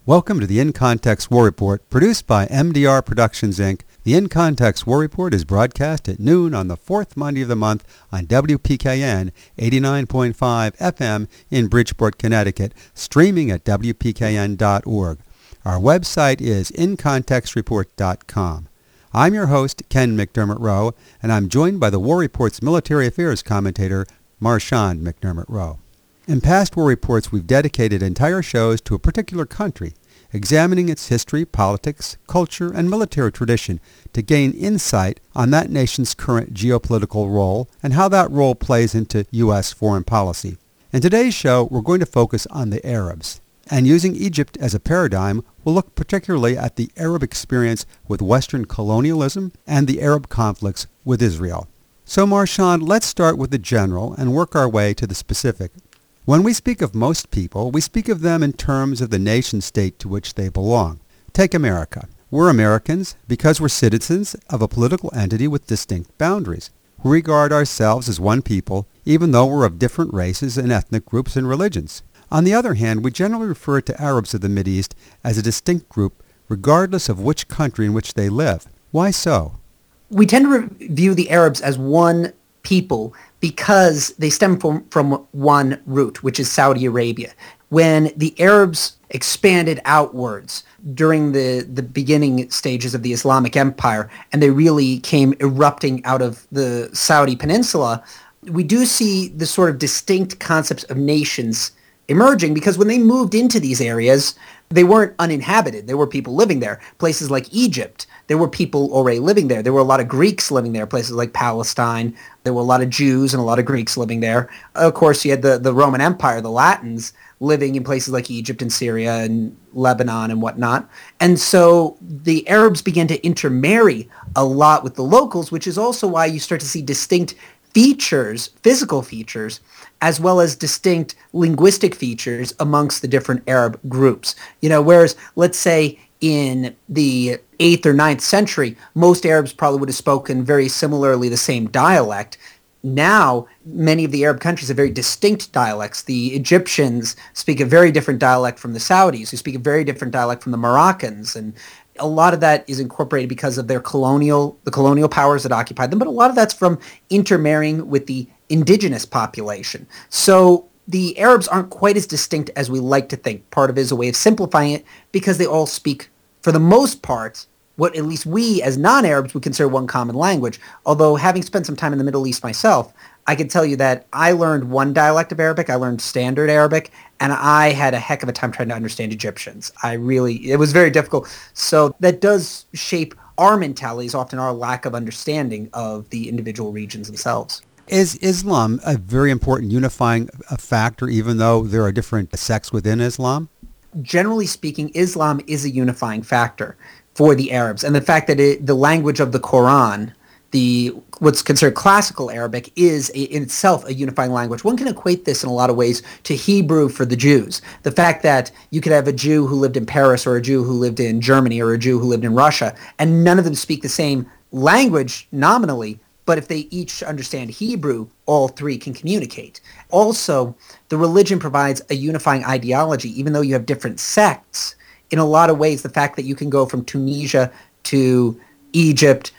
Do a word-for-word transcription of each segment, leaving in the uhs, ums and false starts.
Welcome to the In Context War Report, produced by M D R Productions, Incorporated. The In Context War Report is broadcast at noon on the fourth Monday of the month on W P K N eighty-nine point five F M in Bridgeport, Connecticut, streaming at W P K N dot org. Our website is in context report dot com. I'm your host, Ken McDermott Rowe, and I'm joined by the War Report's military affairs commentator, Marchand McDermott Rowe. In past War Reports, we've dedicated entire shows to a particular country, examining its history, politics, culture, and military tradition to gain insight on that nation's current geopolitical role and how that role plays into U S foreign policy. In today's show, we're going to focus on the Arabs. And using Egypt as a paradigm, we'll look particularly at the Arab experience with Western colonialism and the Arab conflicts with Israel. So Marchand, let's start with the general and work our way to the specific. When we speak of most people, we speak of them in terms of the nation-state to which they belong. Take America. We're Americans because we're citizens of a political entity with distinct boundaries. We regard ourselves as one people, even though we're of different races and ethnic groups and religions. On the other hand, we generally refer to Arabs of the Mideast as a distinct group, regardless of which country in which they live. Why so? We tend to re- view the Arabs as one people because they stem from, from one root, which is Saudi Arabia. When the Arabs expanded outwards during the, the beginning stages of the Islamic Empire, and they really came erupting out of the Saudi peninsula, we do see the sort of distinct concepts of nations emerging, because when they moved into these areas, they weren't uninhabited. There were people living there. Places like Egypt, there were people already living there. There were a lot of Greeks living there. Places like Palestine, there were a lot of Jews and a lot of Greeks living there. Of course, you had the, the Roman Empire, the Latins, living in places like Egypt and Syria and Lebanon and whatnot. And so the Arabs began to intermarry a lot with the locals, which is also why you start to see distinct features, physical features, as well as distinct linguistic features amongst the different Arab groups. You know, whereas, let's say, in the eighth or ninth century, most Arabs probably would have spoken very similarly the same dialect. Now, many of the Arab countries have very distinct dialects. The Egyptians speak a very different dialect from the Saudis, who speak a very different dialect from the Moroccans, and a lot of that is incorporated because of their colonial, the colonial powers that occupied them, but a lot of that's from intermarrying with the indigenous population. So the Arabs aren't quite as distinct as we like to think. Part of it is a way of simplifying it because they all speak, for the most part, what at least we as non-Arabs would consider one common language. Although having spent some time in the Middle East myself, I can tell you that I learned one dialect of Arabic. I learned Standard Arabic, and I had a heck of a time trying to understand Egyptians. I really, it was very difficult. So that does shape our mentalities, often our lack of understanding of the individual regions themselves. Is Islam a very important unifying factor, even though there are different sects within Islam? Generally speaking, Islam is a unifying factor for the Arabs. And the fact that it, the language of the Quran, the what's considered classical Arabic, is a, in itself a unifying language. One can equate this in a lot of ways to Hebrew for the Jews. The fact that you could have a Jew who lived in Paris or a Jew who lived in Germany or a Jew who lived in Russia, and none of them speak the same language nominally, but if they each understand Hebrew, all three can communicate. Also, the religion provides a unifying ideology, even though you have different sects. In a lot of ways, the fact that you can go from Tunisia to Egypt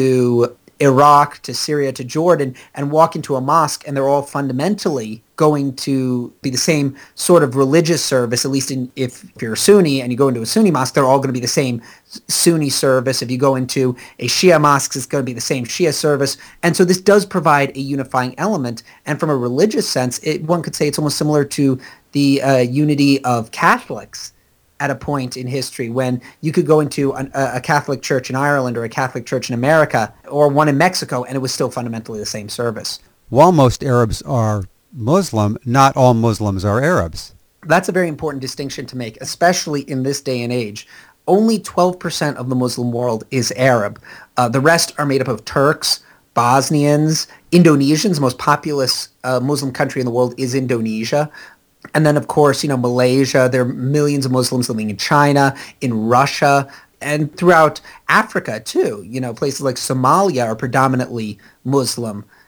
to Iraq to Syria to Jordan and walk into a mosque, and they're all fundamentally going to be the same sort of religious service, at least in, if you're a Sunni and you go into a Sunni mosque, they're all going to be the same Sunni service. If you go into a Shia mosque, it's going to be the same Shia service. And so this does provide a unifying element. And from a religious sense, it, one could say it's almost similar to the uh, unity of Catholics at a point in history when you could go into an, a Catholic church in Ireland or a Catholic church in America or one in Mexico, and it was still fundamentally the same service. While most Arabs are Muslim, not all Muslims are Arabs. That's a very important distinction to make, especially in this day and age. Only twelve percent of the Muslim world is Arab. Uh, the rest are made up of Turks, Bosnians, Indonesians. The most populous uh, Muslim country in the world is Indonesia. And then, of course, you know, Malaysia, there are millions of Muslims living in China, in Russia, and throughout Africa, too. You know, places like Somalia are predominantly Muslim.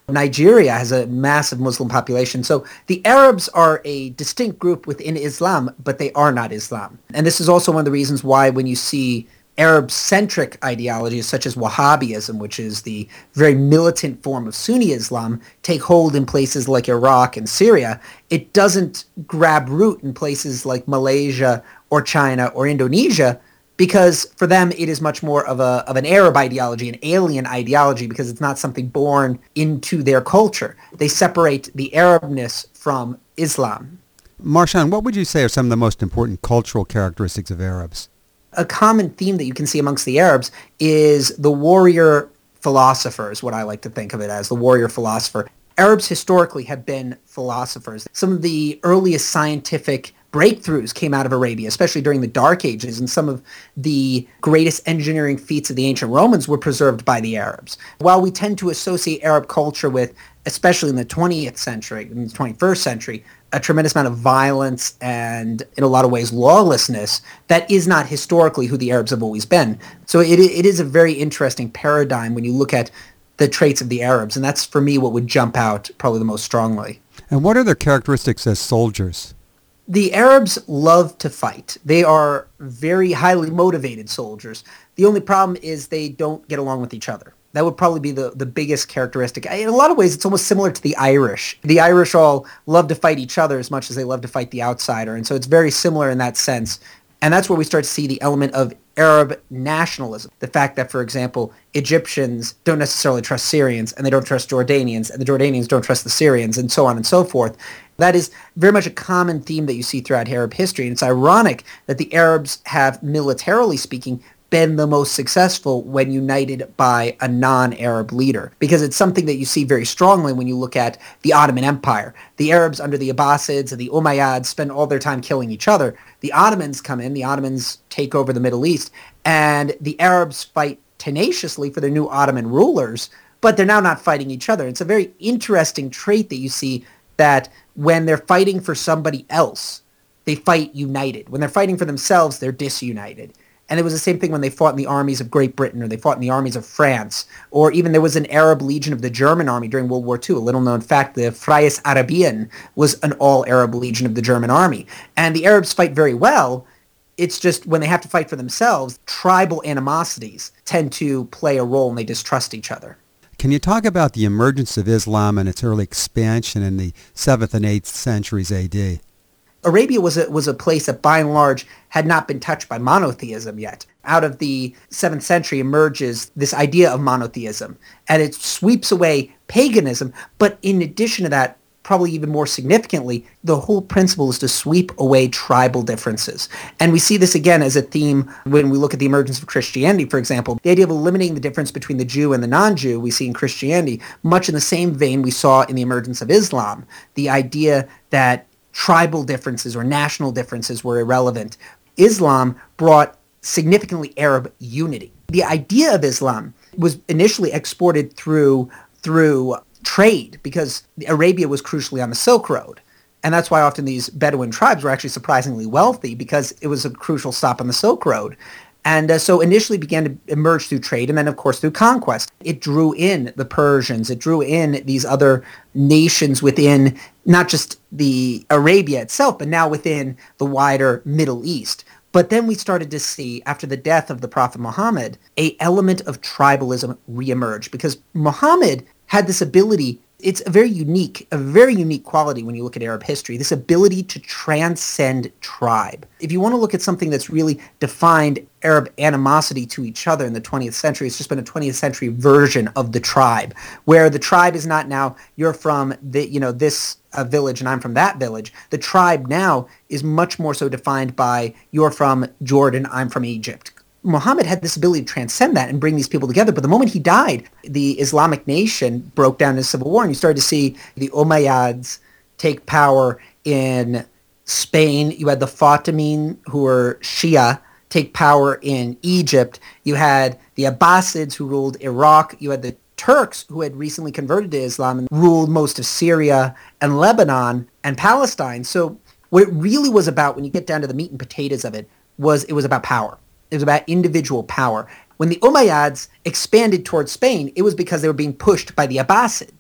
Nigeria has a massive Muslim population. So the Arabs are a distinct group within Islam, but they are not Islam. And this is also one of the reasons why when you see Arab-centric ideologies such as Wahhabism, which is the very militant form of Sunni Islam, take hold in places like Iraq and Syria, it doesn't grab root in places like Malaysia or China or Indonesia, because for them it is much more of a of an Arab ideology, an alien ideology, because it's not something born into their culture. They separate the Arabness from Islam. Marshawn, what would you say are some of the most important cultural characteristics of Arabs? A common theme that you can see amongst the Arabs is the warrior philosopher, is what I like to think of it as, the warrior philosopher. Arabs historically have been philosophers. Some of the earliest scientific breakthroughs came out of Arabia, especially during the Dark Ages, and some of the greatest engineering feats of the ancient Romans were preserved by the Arabs. While we tend to associate Arab culture with, especially in the twentieth century, in the twenty-first century, a tremendous amount of violence and, in a lot of ways, lawlessness, that is not historically who the Arabs have always been. So it it is a very interesting paradigm when you look at the traits of the Arabs, and that's, for me, what would jump out probably the most strongly. And what are their characteristics as soldiers? The Arabs love to fight. They are very highly motivated soldiers. The only problem is they don't get along with each other. That would probably be the, the biggest characteristic. In a lot of ways, it's almost similar to the Irish. The Irish all love to fight each other as much as they love to fight the outsider. And so it's very similar in that sense. And that's where we start to see the element of Arab nationalism. The fact that, for example, Egyptians don't necessarily trust Syrians, and they don't trust Jordanians, and the Jordanians don't trust the Syrians, and so on and so forth. That is very much a common theme that you see throughout Arab history. And it's ironic that the Arabs have, militarily speaking, been the most successful when united by a non-Arab leader, because it's something that you see very strongly when you look at the Ottoman Empire. The Arabs under the Abbasids and the Umayyads spend all their time killing each other. The Ottomans come in, the Ottomans take over the Middle East, and the Arabs fight tenaciously for their new Ottoman rulers, but they're now not fighting each other. It's a very interesting trait that you see, that when they're fighting for somebody else, they fight united. When they're fighting for themselves, they're disunited. And it was the same thing when they fought in the armies of Great Britain, or they fought in the armies of France, or even there was an Arab legion of the German army during World War Two. A little-known fact, the Freies Arabien was an all-Arab legion of the German army. And the Arabs fight very well. It's just when they have to fight for themselves, tribal animosities tend to play a role, and they distrust each other. Can you talk about the emergence of Islam and its early expansion in the seventh and eighth centuries A D? Arabia was a, was a place that, by and large, had not been touched by monotheism yet. Out of the seventh century emerges this idea of monotheism, and it sweeps away paganism, but in addition to that, probably even more significantly, the whole principle is to sweep away tribal differences. And we see this again as a theme when we look at the emergence of Christianity, for example. The idea of eliminating the difference between the Jew and the non-Jew we see in Christianity, much in the same vein we saw in the emergence of Islam. The idea that tribal differences or national differences were irrelevant. Islam brought significantly Arab unity. The idea of Islam was initially exported through through trade, because Arabia was crucially on the Silk Road. And that's why often these Bedouin tribes were actually surprisingly wealthy, because it was a crucial stop on the Silk Road. And uh, so initially began to emerge through trade, and then, of course, through conquest. It drew in the Persians. It drew in these other nations within not just the Arabia itself, but now within the wider Middle East. But then we started to see, after the death of the Prophet Muhammad, a element of tribalism reemerge, because Muhammad had this ability. It's a very unique, a very unique quality when you look at Arab history, this ability to transcend tribe. If you want to look at something that's really defined Arab animosity to each other in the twentieth century, it's just been a twentieth century version of the tribe, where the tribe is not now, you're from the, you know, this uh, village and I'm from that village. The tribe now is much more so defined by, you're from Jordan, I'm from Egypt. Muhammad had this ability to transcend that and bring these people together. But the moment he died, the Islamic nation broke down in a civil war, and you started to see the Umayyads take power in Spain. You had the Fatimid, who were Shia, take power in Egypt. You had the Abbasids, who ruled Iraq. You had the Turks, who had recently converted to Islam and ruled most of Syria and Lebanon and Palestine. So what it really was about, when you get down to the meat and potatoes of it, was it was about power. It was about individual power. When the Umayyads expanded towards Spain, it was because they were being pushed by the Abbasids.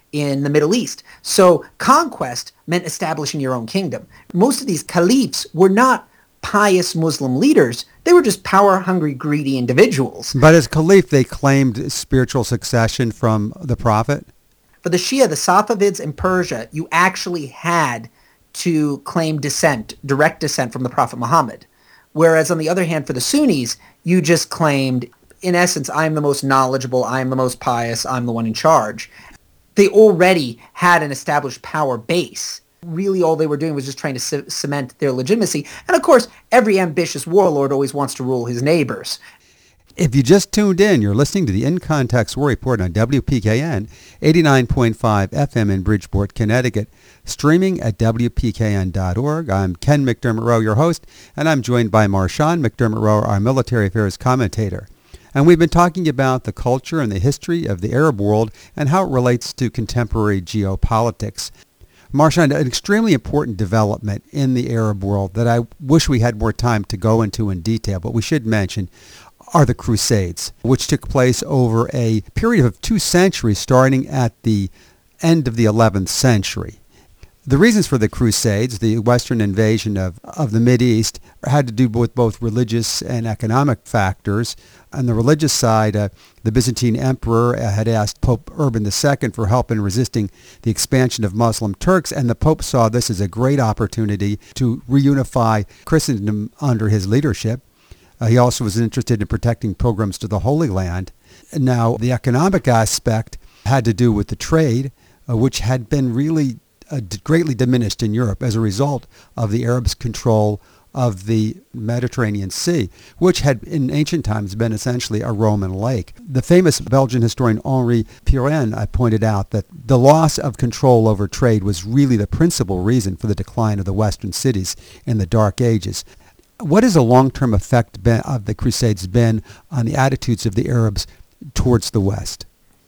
in the Middle East. So conquest meant establishing your own kingdom. Most of these caliphs were not pious Muslim leaders. They were just power-hungry, greedy individuals. But as caliph, they claimed spiritual succession from the prophet? For the Shia, the Safavids in Persia, you actually had to claim descent, direct descent from the Prophet Muhammad. Whereas on the other hand, for the Sunnis, you just claimed, in essence, I'm the most knowledgeable, I'm the most pious, I'm the one in charge. They already had an established power base. Really all they were doing was just trying to c- cement their legitimacy. And of course, every ambitious warlord always wants to rule his neighbors. If you just tuned in, you're listening to the In Context War Report on W P K N, eighty-nine point five F M in Bridgeport, Connecticut, streaming at W P K N dot org. I'm Ken McDermott Rowe, your host, and I'm joined by Marshawn McDermott Rowe, our military affairs commentator. And we've been talking about the culture and the history of the Arab world and how it relates to contemporary geopolitics. Marshawn, an extremely important development in the Arab world that I wish we had more time to go into in detail, but we should mention, are the Crusades, which took place over a period of two centuries starting at the end of the eleventh century. The reasons for the Crusades, the Western invasion of, of the Mideast, had to do with both religious and economic factors. On the religious side, uh, the Byzantine emperor uh, had asked Pope Urban the Second for help in resisting the expansion of Muslim Turks, and the Pope saw this as a great opportunity to reunify Christendom under his leadership. Uh, he also was interested in protecting pilgrims to the Holy Land. Now, the economic aspect had to do with the trade, uh, which had been really uh, d- greatly diminished in Europe as a result of the Arabs' control of the Mediterranean Sea, which had in ancient times been essentially a Roman lake. The famous Belgian historian Henri Pirenne uh, pointed out that the loss of control over trade was really the principal reason for the decline of the Western cities in the Dark Ages. What has the long-term effect been, of the Crusades been on the attitudes of the Arabs towards the West?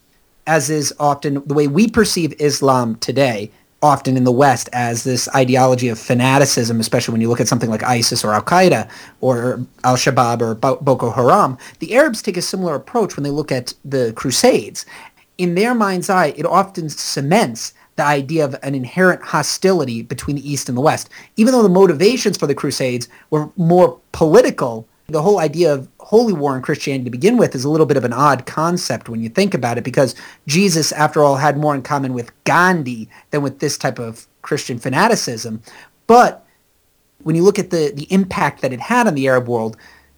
As is often the way we perceive Islam today, often in the West, as this ideology of fanaticism, especially when you look at something like ISIS or Al-Qaeda or Al-Shabaab or Boko Haram, the Arabs take a similar approach when they look at the Crusades. In their mind's eye, it often cements the idea of an inherent hostility between the East and the West. Even though the motivations for the Crusades were more political, the whole idea of holy war in Christianity to begin with is a little bit of an odd concept when you think about it, because Jesus, after all, had more in common with Gandhi than with this type of Christian fanaticism. But when you look at the, the impact that it had on the Arab world,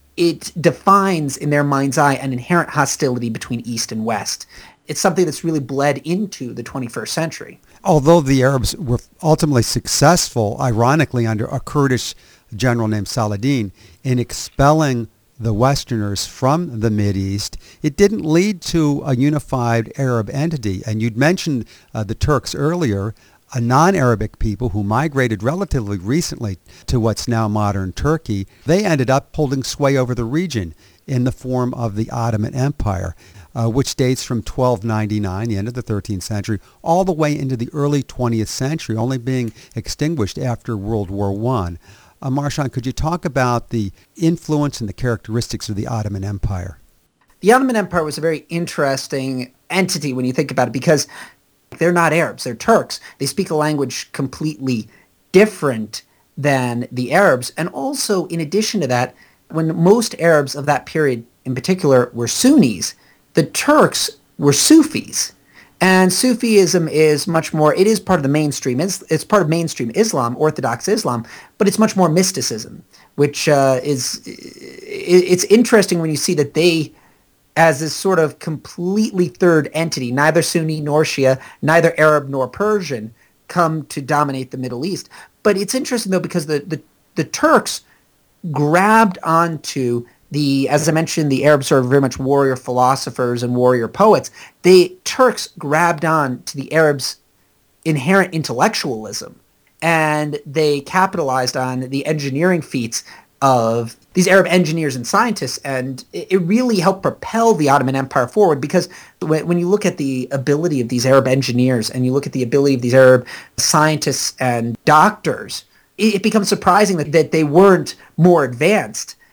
it defines in their mind's eye an inherent hostility between East and West. It's something that's really bled into the twenty-first century. Although the Arabs were ultimately successful, ironically, under a Kurdish general named Saladin, in expelling the Westerners from the Mideast, it didn't lead to a unified Arab entity. And you'd mentioned uh, the Turks earlier, a non-Arabic people who migrated relatively recently to what's now modern Turkey. They ended up holding sway over the region in the form of the Ottoman Empire, uh, which dates from twelve ninety-nine, the end of the thirteenth century, all the way into the early twentieth century, only being extinguished after World War One. Uh, Marshawn, could you talk about the influence and the characteristics of the Ottoman Empire? The Ottoman Empire was a very interesting entity when you think about it, because they're not Arabs, they're Turks. They speak a language completely different than the Arabs. And also, in addition to that, when most Arabs of that period in particular were Sunnis, the Turks were Sufis. And Sufism is much more, it is part of the mainstream, it's, it's part of mainstream Islam, Orthodox Islam, but it's much more mysticism, which uh, is, it's interesting when you see that they, as this sort of completely third entity, neither Sunni nor Shia, neither Arab nor Persian, come to dominate the Middle East. But it's interesting, though, because the, the, the Turks grabbed onto the, as I mentioned, the Arabs are very much warrior philosophers and warrior poets. The Turks grabbed on to the Arabs' inherent intellectualism, and they capitalized on the engineering feats of these Arab engineers and scientists, and it really helped propel the Ottoman Empire forward, because when you look at the ability of these Arab engineers and you look at the ability of these Arab scientists and doctors, it becomes surprising that, that they weren't more advanced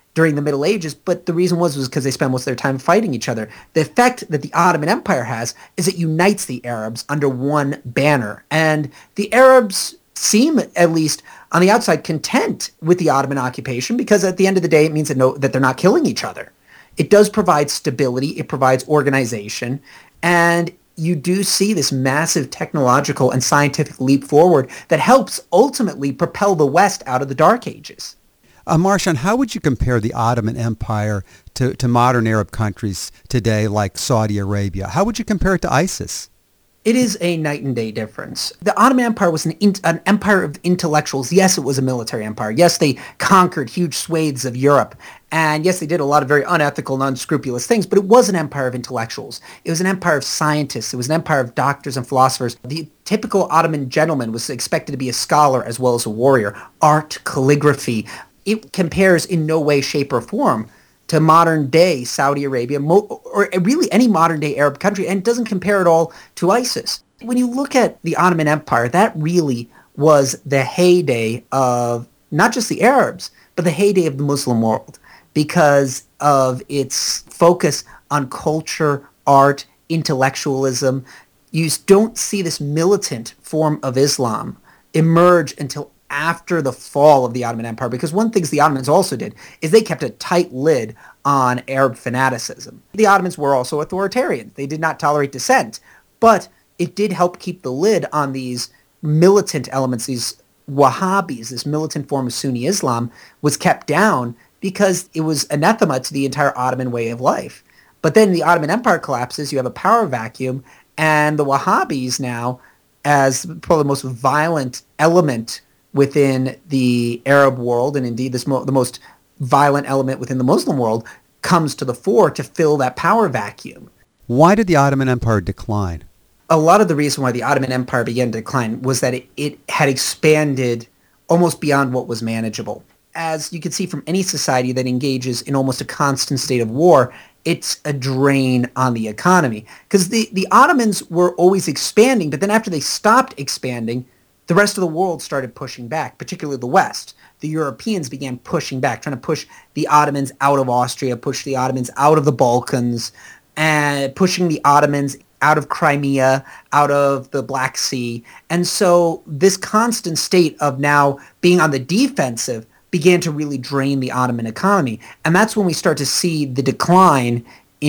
during the Middle Ages, but the reason was was because they spent most of their time fighting each other. The effect that the Ottoman Empire has is it unites the Arabs under one banner. And the Arabs seem, at least on the outside, content with the Ottoman occupation because at the end of the day, it means that, no, that they're not killing each other. It does provide stability. It provides organization. And you do see this massive technological and scientific leap forward that helps ultimately propel the West out of the Dark Ages. Uh, Marcian, how would you compare the Ottoman Empire to, to modern Arab countries today like Saudi Arabia? How would you compare it to ISIS? It is a night and day difference. The Ottoman Empire was an, in, an empire of intellectuals. Yes, it was a military empire. Yes, they conquered huge swathes of Europe. And yes, they did a lot of very unethical and unscrupulous things, but it was an empire of intellectuals. It was an empire of scientists. It was an empire of doctors and philosophers. The typical Ottoman gentleman was expected to be a scholar as well as a warrior. Art, calligraphy. It compares in no way, shape, or form to modern-day Saudi Arabia, mo- or really any modern-day Arab country, and it doesn't compare at all to ISIS. When you look at the Ottoman Empire, that really was the heyday of not just the Arabs, but the heyday of the Muslim world because of its focus on culture, art, intellectualism. You don't see this militant form of Islam emerge until after the fall of the Ottoman Empire, because one thing the Ottomans also did is they kept a tight lid on Arab fanaticism. The Ottomans were also authoritarian. They did not tolerate dissent, but it did help keep the lid on these militant elements, these Wahhabis, this militant form of Sunni Islam, was kept down because it was anathema to the entire Ottoman way of life. But then the Ottoman Empire collapses, you have a power vacuum, and the Wahhabis now, as probably the most violent element within the Arab world, and indeed this mo- the most violent element within the Muslim world, comes to the fore to fill that power vacuum. Why did the Ottoman Empire decline? A lot of the reason why the Ottoman Empire began to decline was that it, it had expanded almost beyond what was manageable. As you can see from any society that engages in almost a constant state of war, it's a drain on the economy. Because the, the Ottomans were always expanding, but then after they stopped expanding, the rest of the world started pushing back, particularly the West. The Europeans began pushing back, trying to push the Ottomans out of Austria, push the Ottomans out of the Balkans, and pushing the Ottomans out of Crimea, out of the Black Sea. And so this constant state of now being on the defensive began to really drain the Ottoman economy. And that's when we start to see the decline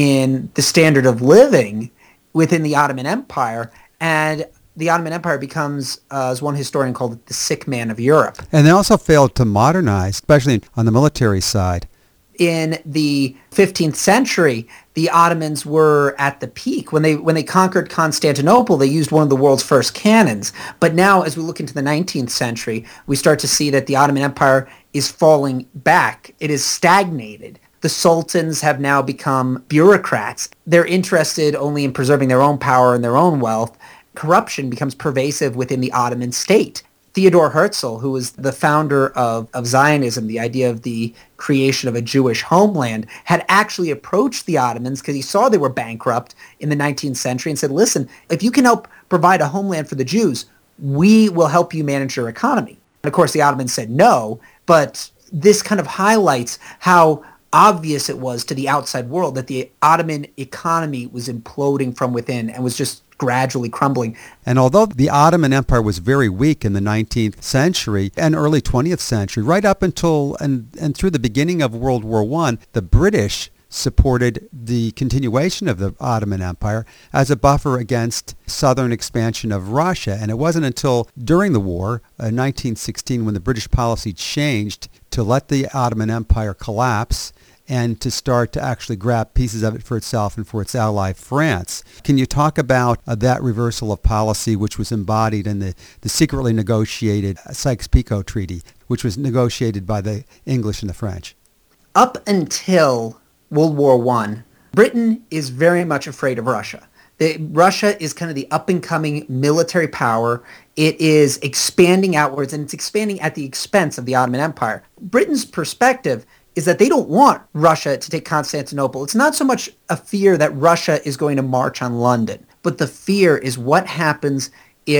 in the standard of living within the Ottoman Empire. And the Ottoman Empire becomes, uh, as one historian called it, the sick man of Europe. And they also failed to modernize, especially on the military side. In the fifteenth century, the Ottomans were at the peak. When they when they conquered Constantinople, they used one of the world's first cannons. But now, as we look into the nineteenth century, we start to see that the Ottoman Empire is falling back. It is stagnated. The sultans have now become bureaucrats. They're interested only in preserving their own power and their own wealth. Corruption becomes pervasive within the Ottoman state. Theodor Herzl, who was the founder of, of Zionism, the idea of the creation of a Jewish homeland, had actually approached the Ottomans because he saw they were bankrupt in the nineteenth century and said, listen, if you can help provide a homeland for the Jews, we will help you manage your economy. And of course, the Ottomans said no, but this kind of highlights how obvious it was to the outside world that the Ottoman economy was imploding from within and was just gradually crumbling. And although the Ottoman Empire was very weak in the nineteenth century and early twentieth century, right up until and, and through the beginning of World War One, the British supported the continuation of the Ottoman Empire as a buffer against southern expansion of Russia. And it wasn't until during the war, uh, nineteen sixteen, when the British policy changed to let the Ottoman Empire collapse and to start to actually grab pieces of it for itself and for its ally, France. Can you talk about uh, that reversal of policy, which was embodied in the, the secretly negotiated Sykes-Picot Treaty, which was negotiated by the English and the French? Up until World War One, Britain is very much afraid of Russia. The, Russia is kind of the up-and-coming military power. It is expanding outwards, and it's expanding at the expense of the Ottoman Empire. Britain's perspective is that they don't want Russia to take Constantinople. It's not so much a fear that Russia is going to march on London, but the fear is what happens if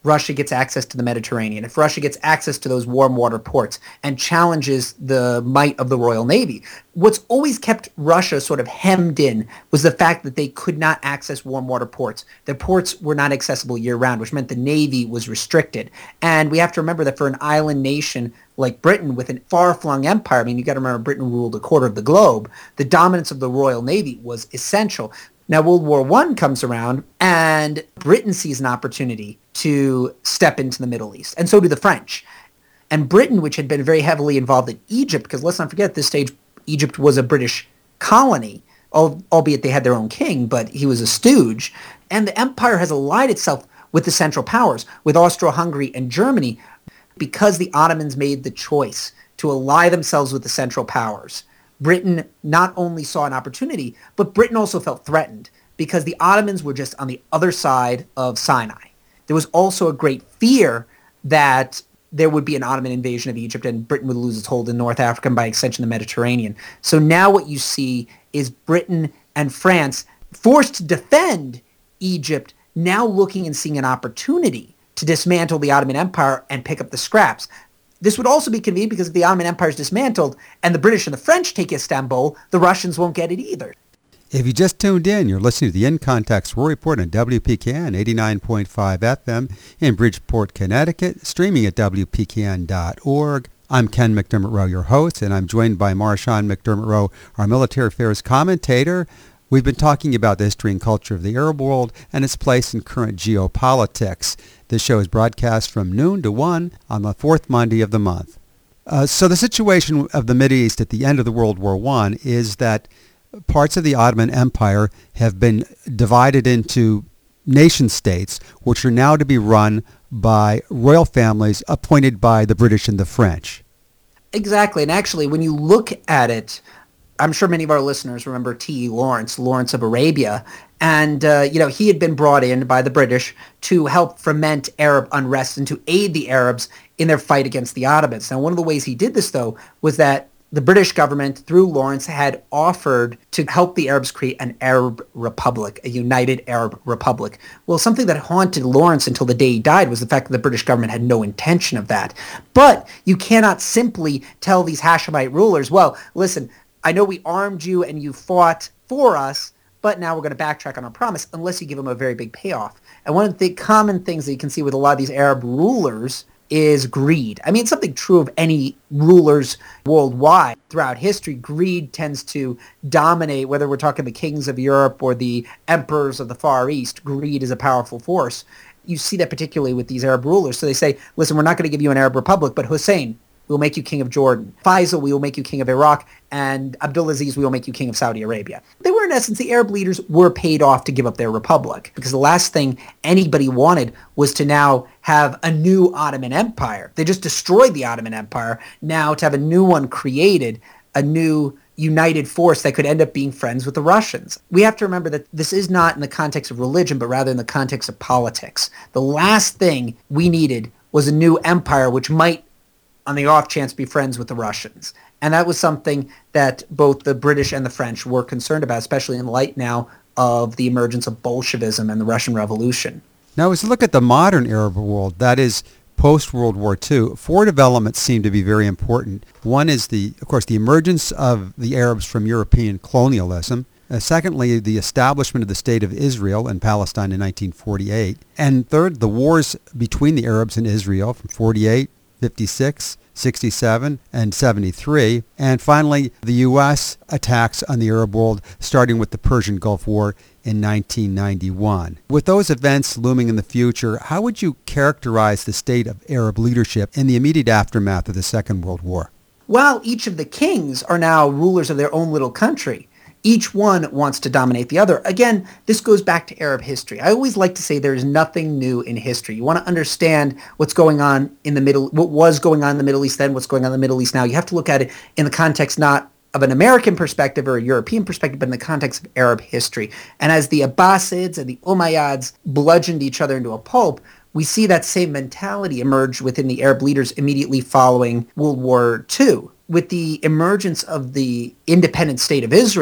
Russia gets access to the Mediterranean, if Russia gets access to those warm water ports and challenges the might of the Royal Navy, what's always kept Russia sort of hemmed in was the fact that they could not access warm water ports. Their ports were not accessible year-round, which meant the Navy was restricted. And we have to remember that for an island nation like Britain with a far-flung empire, I mean, you got to remember Britain ruled a quarter of the globe, the dominance of the Royal Navy was essential. Now, World War One comes around, and Britain sees an opportunity to step into the Middle East, and so do the French. And Britain, which had been very heavily involved in Egypt, because let's not forget, at this stage, Egypt was a British colony, albeit they had their own king, but he was a stooge. And the empire has allied itself with the Central Powers, with Austro-Hungary and Germany, because the Ottomans made the choice to ally themselves with the Central Powers. Britain not only saw an opportunity, but Britain also felt threatened because the Ottomans were just on the other side of Sinai. There was also a great fear that there would be an Ottoman invasion of Egypt and Britain would lose its hold in North Africa and by extension the Mediterranean. So now what you see is Britain and France forced to defend Egypt, now looking and seeing an opportunity to dismantle the Ottoman Empire and pick up the scraps. This would also be convenient because if the Ottoman Empire is dismantled and the British and the French take Istanbul, the Russians won't get it either. If you just tuned in, you're listening to the In Context War Report on W P K N eighty-nine point five F M in Bridgeport, Connecticut, streaming at W P K N dot org. I'm Ken McDermott Rowe, your host, and I'm joined by Marshawn McDermott Rowe, our military affairs commentator. We've been talking about the history and culture of the Arab world and its place in current geopolitics. This show is broadcast from noon to one on the fourth Monday of the month. Uh, so the situation of the Mideast at the end of the World War One is that parts of the Ottoman Empire have been divided into nation states, which are now to be run by royal families appointed by the British and the French. Exactly. And actually, when you look at it, I'm sure many of our listeners remember T E. Lawrence, Lawrence of Arabia. And, uh, you know, he had been brought in by the British to help foment Arab unrest and to aid the Arabs in their fight against the Ottomans. Now, one of the ways he did this, though, was that the British government, through Lawrence, had offered to help the Arabs create an Arab republic, a united Arab republic. Well, something that haunted Lawrence until the day he died was the fact that the British government had no intention of that. But you cannot simply tell these Hashemite rulers, well, listen, I know we armed you and you fought for us, but now we're going to backtrack on our promise unless you give them a very big payoff. And one of the common things that you can see with a lot of these Arab rulers is greed. I mean, it's something true of any rulers worldwide throughout history. Greed tends to dominate, whether we're talking the kings of Europe or the emperors of the Far East. Greed is a powerful force. You see that particularly with these Arab rulers. So they say, listen, we're not going to give you an Arab republic, but Hussein, we will make you king of Jordan. Faisal, we will make you king of Iraq. And Abdulaziz, we will make you king of Saudi Arabia. They were, in essence, the Arab leaders were paid off to give up their republic because the last thing anybody wanted was to now have a new Ottoman Empire. They just destroyed the Ottoman Empire. Now to have a new one created, a new united force that could end up being friends with the Russians. We have to remember that this is not in the context of religion, but rather in the context of politics. The last thing we needed was a new empire which might, on the off chance, be friends with the Russians. And that was something that both the British and the French were concerned about, especially in light now of the emergence of Bolshevism and the Russian Revolution. Now, as we look at the modern Arab world, that is post-World War Two, four developments seem to be very important. One is, the, of course, the emergence of the Arabs from European colonialism. Uh, secondly, the establishment of the State of Israel in Palestine in nineteen forty-eight. And third, the wars between the Arabs and Israel from forty-eight, fifty-six, sixty-seven, and seventy-three. And finally, the U S attacks on the Arab world, starting with the Persian Gulf War in nineteen ninety-one. With those events looming in the future, how would you characterize the state of Arab leadership in the immediate aftermath of the Second World War? Well, each of the kings are now rulers of their own little country. Each one wants to dominate the other. Again, this goes back to Arab history. I always like to say there is nothing new in history. You want to understand what's going on in the Middle, what was going on in the Middle East then, what's going on in the Middle East now. You have to look at it in the context not of an American perspective or a European perspective, but in the context of Arab history. And as the Abbasids and the Umayyads bludgeoned each other into a pulp, we see that same mentality emerge within the Arab leaders immediately following World War Two. With the emergence of the independent state of Israel,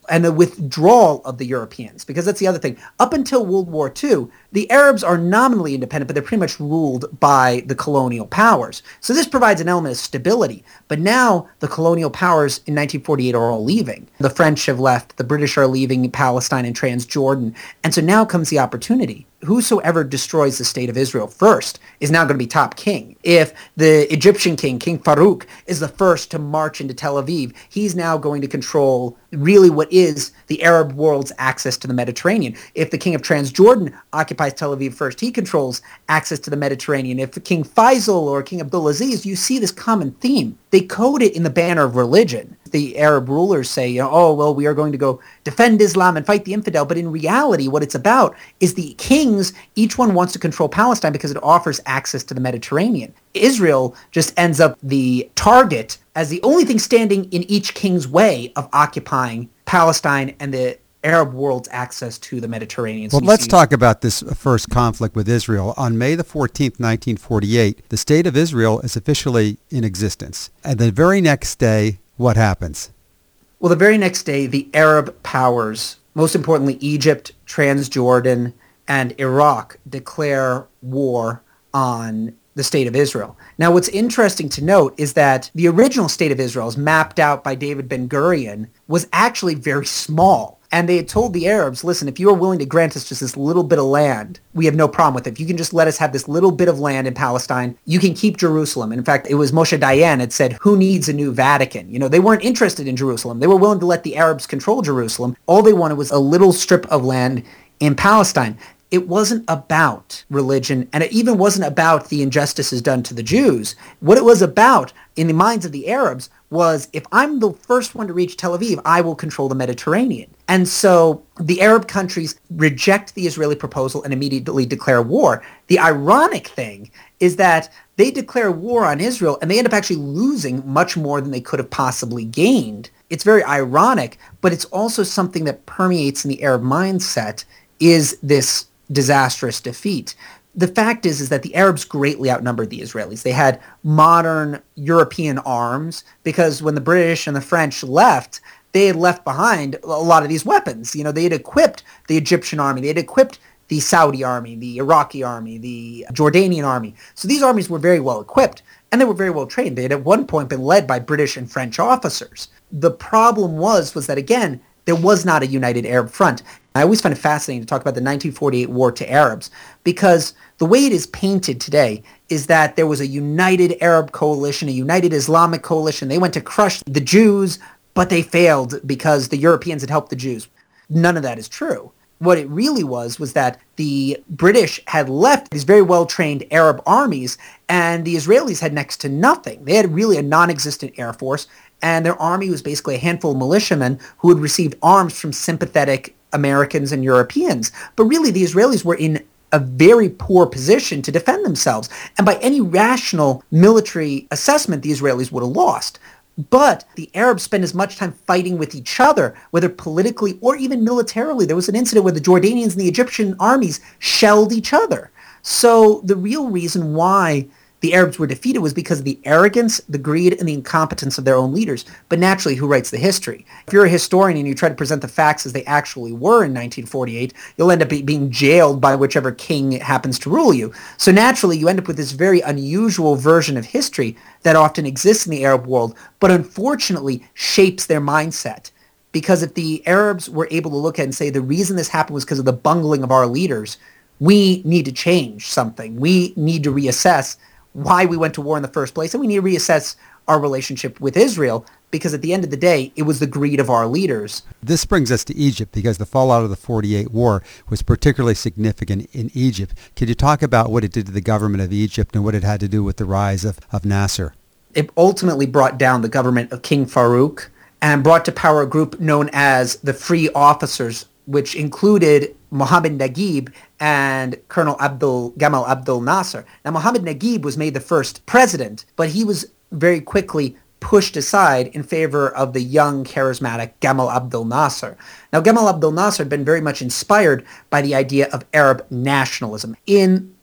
and the withdrawal of the Europeans, because that's the other thing. Up until World War Two, the Arabs are nominally independent, but they're pretty much ruled by the colonial powers. So this provides an element of stability. But now the colonial powers in nineteen forty-eight are all leaving. The French have left, the British are leaving Palestine and Transjordan. And so now comes the opportunity. Whosoever destroys the state of Israel first is now going to be top king. If the Egyptian king, King Farouk, is the first to march into Tel Aviv, he's now going to control really what is the Arab world's access to the Mediterranean. If the king of Transjordan occupies Tel Aviv first, he controls access to the Mediterranean. If King Faisal or King Abdulaziz, you see this common theme. They code it in the banner of religion. The Arab rulers say, you know, oh, well, we are going to go defend Islam and fight the infidel. But in reality, what it's about is the kings, each one wants to control Palestine because it offers access to the Mediterranean. Israel just ends up the target as the only thing standing in each king's way of occupying Palestine and the Arab world's access to the Mediterranean. Well, let's talk about this first conflict with Israel. On May the fourteenth, nineteen forty-eight, the State of Israel is officially in existence. And the very next day, what happens? Well, the very next day, the Arab powers, most importantly Egypt, Transjordan, and Iraq, declare war on the State of Israel. Now, what's interesting to note is that the original State of Israel, as mapped out by David Ben-Gurion, was actually very small. And they had told the Arabs, listen, if you are willing to grant us just this little bit of land, we have no problem with it. If you can just let us have this little bit of land in Palestine, you can keep Jerusalem. And in fact, it was Moshe Dayan had said, who needs a new Vatican? You know, they weren't interested in Jerusalem. They were willing to let the Arabs control Jerusalem. All they wanted was a little strip of land in Palestine. It wasn't about religion, and it even wasn't about the injustices done to the Jews. What it was about, in the minds of the Arabs, was if I'm the first one to reach Tel Aviv, I will control the Mediterranean. And so the Arab countries reject the Israeli proposal and immediately declare war. The ironic thing is that they declare war on Israel, and they end up actually losing much more than they could have possibly gained. It's very ironic, but it's also something that permeates in the Arab mindset, is this disastrous defeat. The fact is, is that the Arabs greatly outnumbered the Israelis. They had modern European arms because when the British and the French left, they had left behind a lot of these weapons. You know, they had equipped the Egyptian army. They had equipped the Saudi army, the Iraqi army, the Jordanian army. So these armies were very well equipped and they were very well trained. They had at one point been led by British and French officers. The problem was, was that, again, there was not a united Arab front. I always find it fascinating to talk about the nineteen forty-eight war to Arabs because the way it is painted today is that there was a united Arab coalition, a united Islamic coalition. They went to crush the Jews, but they failed because the Europeans had helped the Jews. None of that is true. What it really was was that the British had left these very well-trained Arab armies, and the Israelis had next to nothing. They had really a non-existent air force, and their army was basically a handful of militiamen who had received arms from sympathetic Americans and Europeans. But really, the Israelis were in a very poor position to defend themselves. And by any rational military assessment, the Israelis would have lost. But the Arabs spent as much time fighting with each other, whether politically or even militarily. There was an incident where the Jordanians and the Egyptian armies shelled each other. So the real reason why the Arabs were defeated was because of the arrogance, the greed, and the incompetence of their own leaders. But naturally, who writes the history? If you're a historian and you try to present the facts as they actually were in nineteen forty-eight, you'll end up be- being jailed by whichever king happens to rule you. So naturally, you end up with this very unusual version of history that often exists in the Arab world, but unfortunately shapes their mindset. Because if the Arabs were able to look at and say, the reason this happened was because of the bungling of our leaders, we need to change something. We need to reassess why we went to war in the first place, and we need to reassess our relationship with Israel, because at the end of the day, it was the greed of our leaders. This brings us to Egypt, because the fallout of the forty-eight war was particularly significant in Egypt. Could you talk about what it did to the government of Egypt and what it had to do with the rise of, of Nasser? It ultimately brought down the government of King Farouk and brought to power a group known as the Free Officers, which included Mohammed Naguib and Colonel Abdul Gamal Abdel Nasser. Now, Mohammed Naguib was made the first president, but he was very quickly pushed aside in favor of the young, charismatic Gamal Abdel Nasser. Now, Gamal Abdel Nasser had been very much inspired by the idea of Arab nationalism. In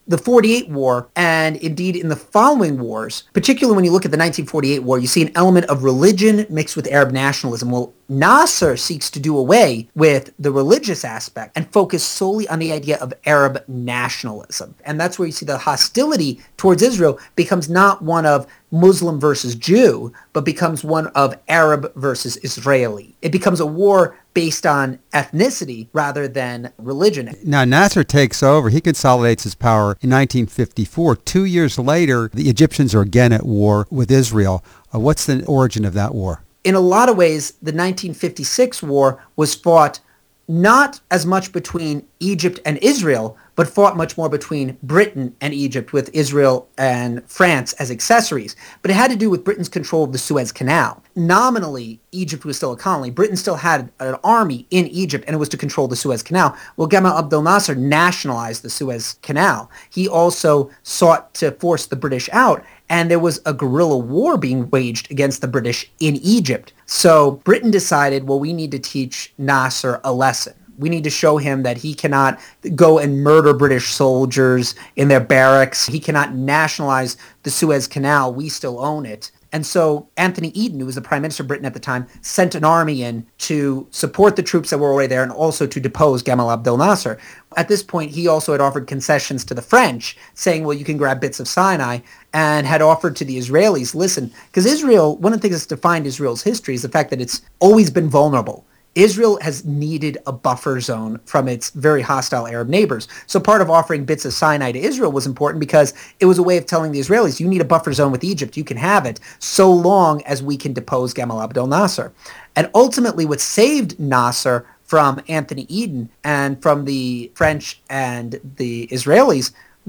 the forty-eight War, and indeed in the following wars, particularly when you look at the nineteen forty-eight War, you see an element of religion mixed with Arab nationalism. Well, Nasser seeks to do away with the religious aspect and focus solely on the idea of Arab nationalism. And that's where you see the hostility towards Israel becomes not one of Muslim versus Jew, but becomes one of Arab versus Israeli. It becomes a war based on ethnicity rather than religion. Now, Nasser takes over. He consolidates his power in nineteen fifty-four. Two years later, the Egyptians are again at war with Israel. Uh, what's the origin of that war? In a lot of ways, the nineteen fifty-six war was fought not as much between Egypt and Israel, but fought much more between Britain and Egypt, with Israel and France as accessories. But it had to do with Britain's control of the Suez Canal. Nominally, Egypt was still a colony. Britain still had an army in Egypt, and it was to control the Suez Canal. Well, Gamal Abdel Nasser nationalized the Suez Canal. He also sought to force the British out, and there was a guerrilla war being waged against the British in Egypt. So Britain decided, well, we need to teach Nasser a lesson. We need to show him that he cannot go and murder British soldiers in their barracks. He cannot nationalize the Suez Canal. We still own it. And so Anthony Eden, who was the Prime Minister of Britain at the time, sent an army in to support the troops that were already there and also to depose Gamal Abdel Nasser. At this point, he also had offered concessions to the French, saying, well, you can grab bits of Sinai, and had offered to the Israelis, listen, because Israel, one of the things that's defined Israel's history is the fact that it's always been vulnerable. Israel has needed a buffer zone from its very hostile Arab neighbors. So part of offering bits of Sinai to Israel was important because it was a way of telling the Israelis, you need a buffer zone with Egypt. You can have it so long as we can depose Gamal Abdel Nasser. And ultimately what saved Nasser from Anthony Eden and from the French and the Israelis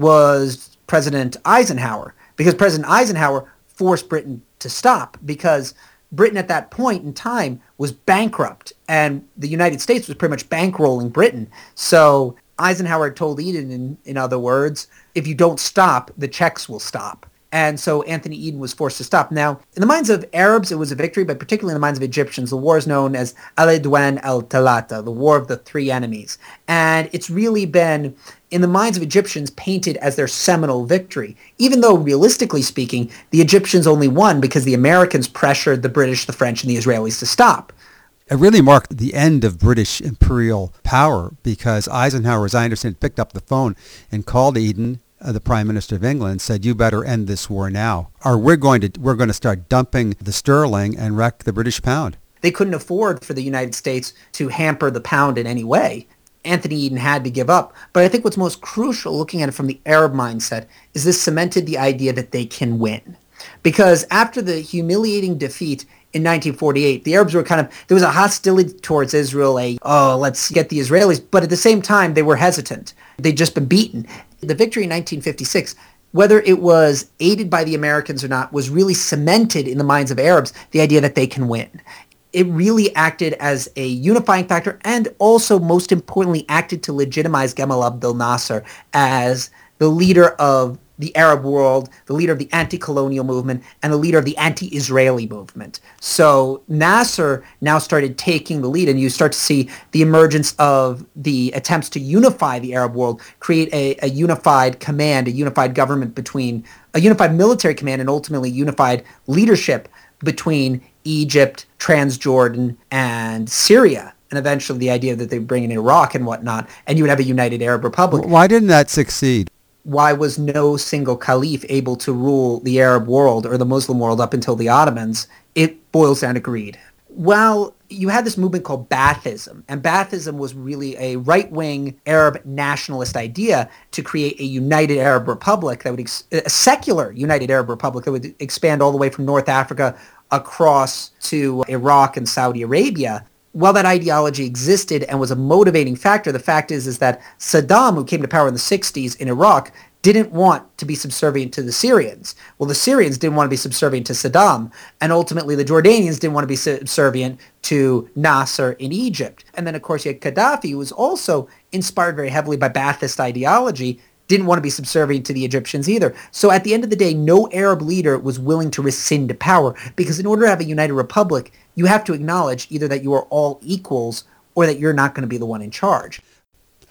was President Eisenhower, because President Eisenhower forced Britain to stop, because Britain at that point in time was bankrupt, and the United States was pretty much bankrolling Britain. So Eisenhower told Eden, in, in other words, if you don't stop, the checks will stop. And so Anthony Eden was forced to stop. Now, in the minds of Arabs, it was a victory, but particularly in the minds of Egyptians, the war is known as Al-Idwan al-Talata, the War of the Three Enemies. And it's really been, in the minds of Egyptians, painted as their seminal victory, even though, realistically speaking, the Egyptians only won because the Americans pressured the British, the French, and the Israelis to stop. It really marked the end of British imperial power, because Eisenhower, as I understand, picked up the phone and called Eden, uh, the Prime Minister of England, said, you better end this war now, or we're going to we're going to start dumping the sterling and wreck the British pound. They couldn't afford for the United States to hamper the pound in any way. Anthony Eden had to give up. But I think what's most crucial, looking at it from the Arab mindset, is this cemented the idea that they can win. Because after the humiliating defeat in nineteen forty-eight, the Arabs were kind of, there was a hostility towards Israel, a, oh, let's get the Israelis. But at the same time, they were hesitant. They'd just been beaten. The victory in nineteen fifty-six, whether it was aided by the Americans or not, was really cemented in the minds of Arabs, the idea that they can win. It really acted as a unifying factor, and also, most importantly, acted to legitimize Gamal Abdel Nasser as the leader of the Arab world, the leader of the anti-colonial movement, and the leader of the anti-Israeli movement. So Nasser now started taking the lead, and you start to see the emergence of the attempts to unify the Arab world, create a, a unified command, a unified government between, a unified military command, and ultimately unified leadership between Egypt, Transjordan, and Syria. And eventually the idea that they bring in Iraq and whatnot, and you would have a united Arab Republic. Why didn't that succeed? Why was no single caliph able to rule the Arab world or the Muslim world up until the Ottomans? It boils down to greed. Well, you had this movement called Baathism, and Baathism was really a right-wing Arab nationalist idea to create a united Arab republic that would, ex- a secular united Arab republic that would expand all the way from North Africa across to Iraq and Saudi Arabia. While that ideology existed and was a motivating factor, the fact is, is that Saddam, who came to power in the sixties in Iraq, didn't want to be subservient to the Syrians. Well, the Syrians didn't want to be subservient to Saddam, and ultimately the Jordanians didn't want to be subservient to Nasser in Egypt. And then, of course, you had Gaddafi, who was also inspired very heavily by Baathist ideology, didn't want to be subservient to the Egyptians either. So at the end of the day, no Arab leader was willing to rescind power, because in order to have a united republic, you have to acknowledge either that you are all equals or that you're not going to be the one in charge.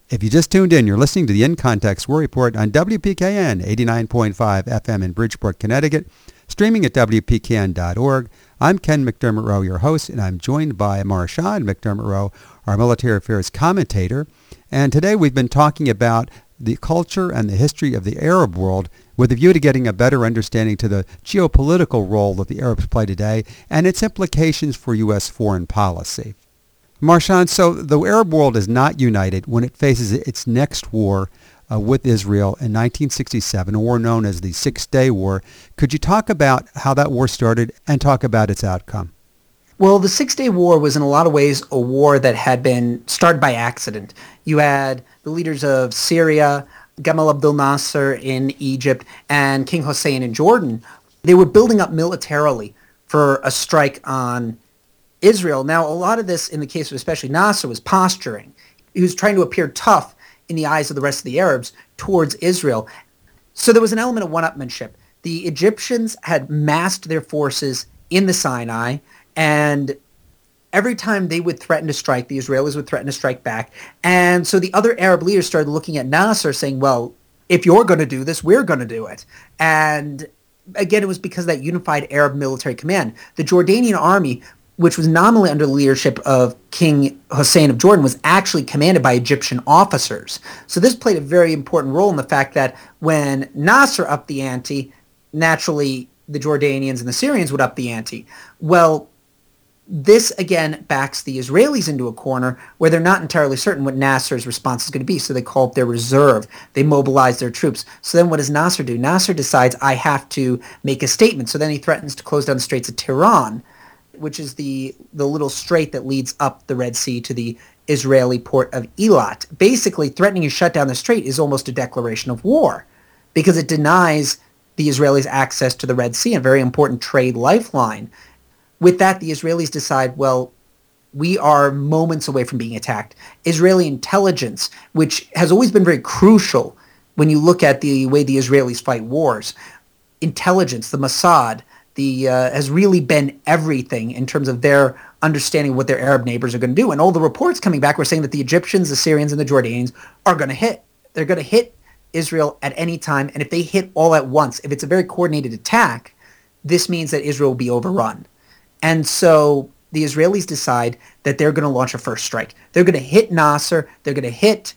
If you just tuned in, you're listening to the In Context War Report on W P K N eighty-nine point five F M in Bridgeport, Connecticut, streaming at W P K N dot org. I'm Ken McDermott Rowe, your host, and I'm joined by Marchand McDermott Rowe, our military affairs commentator. And today we've been talking about the culture and the history of the Arab world with a view to getting a better understanding to the geopolitical role that the Arabs play today and its implications for U S foreign policy. Marchand, so the Arab world is not united when it faces its next war uh, with Israel in nineteen sixty-seven, a war known as the Six-Day War. Could you talk about how that war started and talk about its outcome? Well, the Six-Day War was in a lot of ways a war that had been started by accident. You had the leaders of Syria, Gamal Abdel Nasser in Egypt, and King Hussein in Jordan. They were building up militarily for a strike on Israel. Now, a lot of this, in the case of especially Nasser, was posturing. He was trying to appear tough in the eyes of the rest of the Arabs towards Israel. So there was an element of one-upmanship. The Egyptians had massed their forces in the Sinai, and every time they would threaten to strike, the Israelis would threaten to strike back. And so the other Arab leaders started looking at Nasser saying, well, if you're going to do this, we're going to do it. And again, it was because of that unified Arab military command. The Jordanian army, which was nominally under the leadership of King Hussein of Jordan, was actually commanded by Egyptian officers. So this played a very important role in the fact that when Nasser upped the ante, naturally the Jordanians and the Syrians would up the ante. Well, this again backs the Israelis into a corner where they're not entirely certain what Nasser's response is going to be. So they call up their reserve. They mobilize their troops. So then what does Nasser do? Nasser decides, I have to make a statement. So then he threatens to close down the Straits of Tiran, which is the, the little strait that leads up the Red Sea to the Israeli port of Eilat. Basically, threatening to shut down the strait is almost a declaration of war because it denies the Israelis access to the Red Sea, a very important trade lifeline. With that, the Israelis decide, well, we are moments away from being attacked. Israeli intelligence, which has always been very crucial when you look at the way the Israelis fight wars, intelligence, the Mossad, The, uh, has really been everything in terms of their understanding of what their Arab neighbors are going to do. And all the reports coming back were saying that the Egyptians, the Syrians, and the Jordanians are going to hit. They're going to hit Israel at any time. And if they hit all at once, if it's a very coordinated attack, this means that Israel will be overrun. And so the Israelis decide that they're going to launch a first strike. They're going to hit Nasser, they're going to hit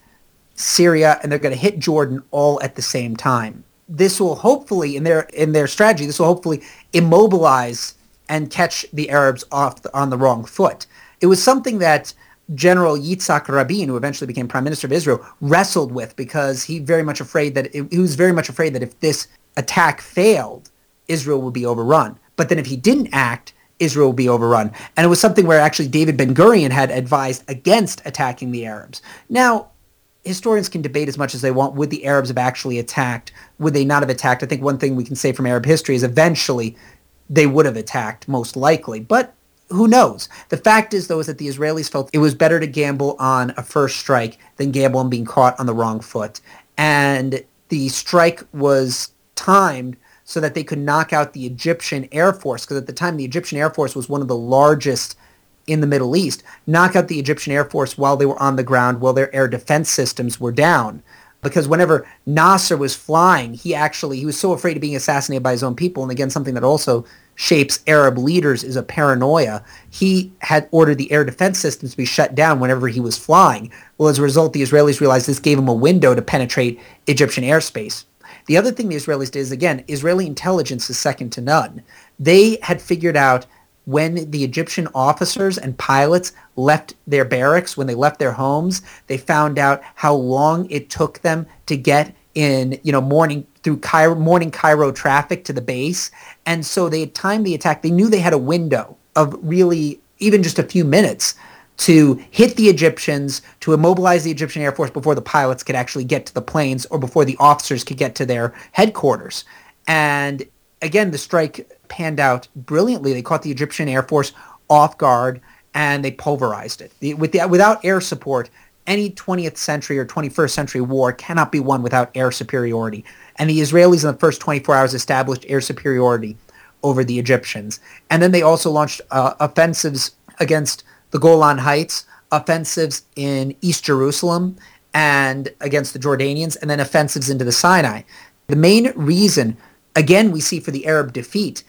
Syria, and they're going to hit Jordan all at the same time. This will hopefully, in their in their strategy, this will hopefully immobilize and catch the Arabs off the, on the wrong foot. It was something that General Yitzhak Rabin, who eventually became Prime Minister of Israel, wrestled with because he very much afraid that it, he was very much afraid that if this attack failed, Israel would be overrun. But then if he didn't act, Israel would be overrun. And it was something where actually David Ben-Gurion had advised against attacking the Arabs. Now, historians can debate as much as they want. Would the Arabs have actually attacked? Would they not have attacked? I think one thing we can say from Arab history is eventually they would have attacked, most likely. But who knows? The fact is, though, is that the Israelis felt it was better to gamble on a first strike than gamble on being caught on the wrong foot. And the strike was timed so that they could knock out the Egyptian Air Force, because at the time the Egyptian Air Force was one of the largest in the Middle East, knock out the Egyptian Air Force while they were on the ground, while their air defense systems were down. Because whenever Nasser was flying, he actually, he was so afraid of being assassinated by his own people, and again, something that also shapes Arab leaders is a paranoia. He had ordered the air defense systems to be shut down whenever he was flying. Well, as a result, the Israelis realized this gave them a window to penetrate Egyptian airspace. The other thing the Israelis did is, again, Israeli intelligence is second to none. They had figured out when the Egyptian officers and pilots left their barracks, when they left their homes, they found out how long it took them to get in, you know, morning through Cairo, morning Cairo traffic to the base. And so they had timed the attack. They knew they had a window of really even just a few minutes to hit the Egyptians, to immobilize the Egyptian Air Force before the pilots could actually get to the planes or before the officers could get to their headquarters. And again, the strike panned out brilliantly. They caught the Egyptian Air Force off guard and they pulverized it. The, with the, without air support, any twentieth century or twenty-first century war cannot be won without air superiority. And the Israelis in the first twenty-four hours established air superiority over the Egyptians. And then they also launched uh, offensives against the Golan Heights, offensives in East Jerusalem, and against the Jordanians, and then offensives into the Sinai. The main reason, again, we see for the Arab defeat